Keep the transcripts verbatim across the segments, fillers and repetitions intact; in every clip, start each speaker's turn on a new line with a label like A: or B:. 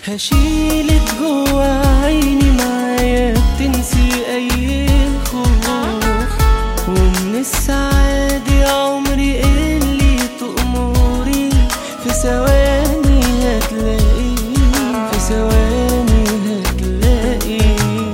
A: هشيلك جوا عيني معايا بتنسي اي خوف، ومن السعادة يا عمري اللي تأمري في ثواني هتلاقي، في ثواني هتلاقي.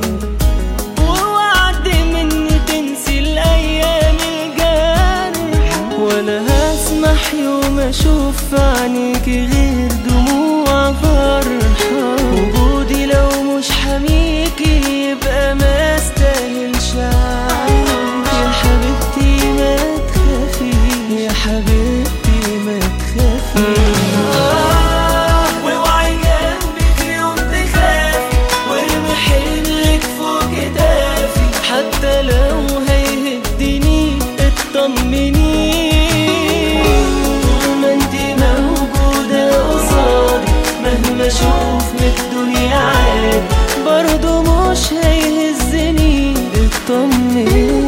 A: ووعد مني تنسي الايام الجارحة، ولا هسمح يوم اشوف في عينيكي غير دموع فرحة. وجودي لو مش حميكي يبقى ما استاهلش عيش. يا حبيبتي ما تخافي، يا حبيبتي ما تخافي. آه واوعي جنبي في يوم تخافي، وارمي حملك فوق كتافي. حتى لو هيهدني اطمني، طول ما انتي موجودة قصادي مهما اشوف من الدنيا عادي برضو مش هيهزني. اطمني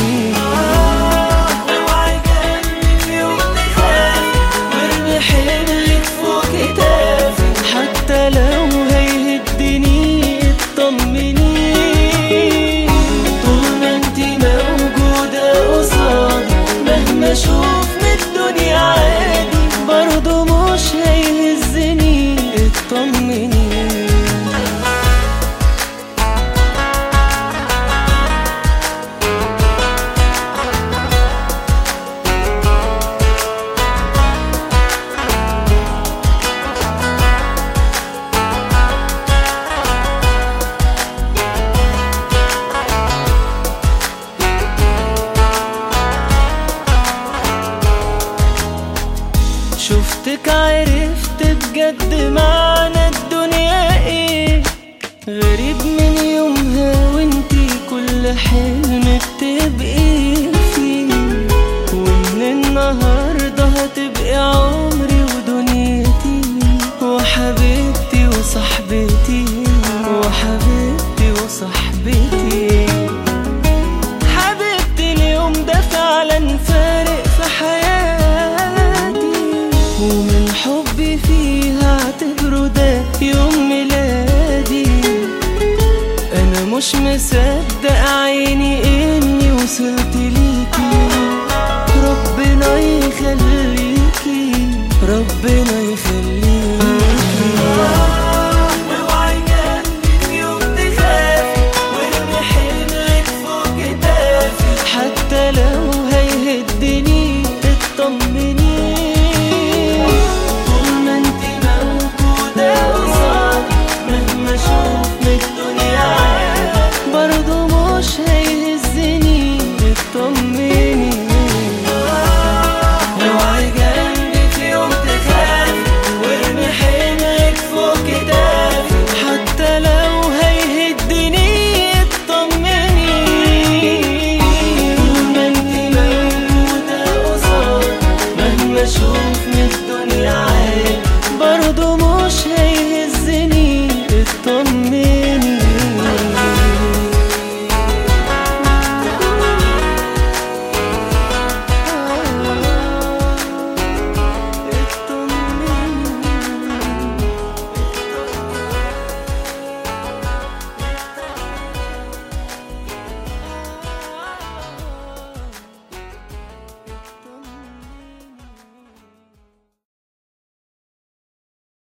A: اوعي جنبي في يوم تخافي، وارمي حملك فوق كتافي. حتى لو هيهدني اطمني، طول ما انتي موجودة قصادي مهما اشوف من الدنيا عادي برضو مش هيهزني. اطمني شفتك عرفت بجد معنى الدنيا ايه. غريب من يومها وانتي كل حلم بتبقي فيه، ومن النهاردة هتبقي عمري ودنيتي، وحبيبتي وصاحبتي، وحبيبتي وصاحبتي. حبيبتي اليوم ده فعلا فارق في حياتي، ومن حبي فيها اعتبره ده يوم ميلادي. انا مش مصدق عيني اني وصلت ليكي. ربنا يخليكي، ربنا